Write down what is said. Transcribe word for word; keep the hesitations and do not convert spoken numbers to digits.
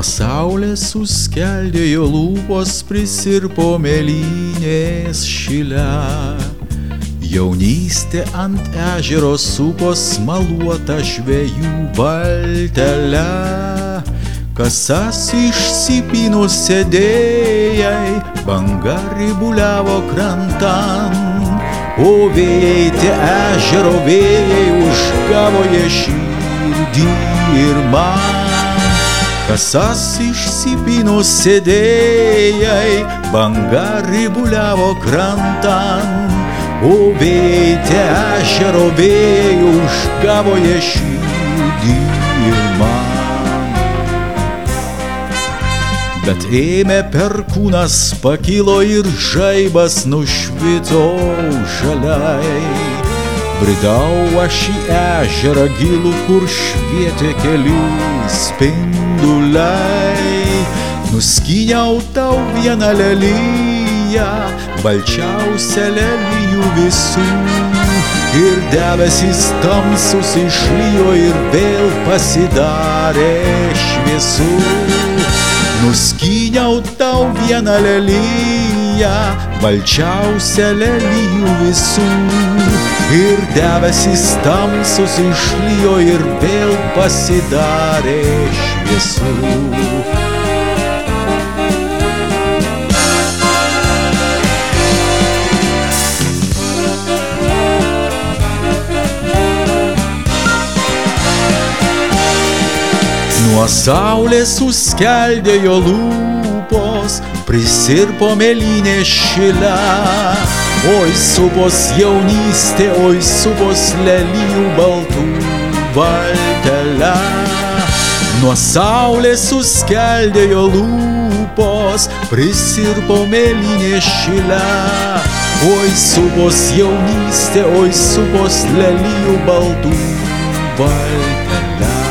saulės suskeldėjo lūpos, prisirpo mėlynės šile. Jaunystė ant ežero supos smaluota žvejų valtele. Kasas išsipynus sėdėjai, banga ribuliavo krantan, o vėjai tie ežero vėjai užgavo jie širdį ir man. Kasas išsipynus sėdėjai, banga ribuliavo krantan, o vėjai tie ežero vėjai užgavo jie širdį ir man. Bet ėmė perkūnas, pakilo ir žaibas nušvito žaliai. Bridau aš į ežerą gilų, kur švietė keli spinduliai. Nuskyniau tau vieną leliją, balčiausią lelijų visų. Ir debesys tamsus išlijo ir vėl pasidarė šviesu. Nuskyniau tau vieną leliją, balčiausią lelijų visų. Ir debesys tamsus išlijo ir vėl pasidarė šviesu. Nuo saulės suskeldėjo lūpos, prisirpo mėlynės šile. Oi supos jaunystė, oi supos lelijų baltų valtele. Nuo saulės suskeldėjo lūpos, prisirpo mėlynės šile. Oi supos jaunystė, oi supos lelijų baltų valtele.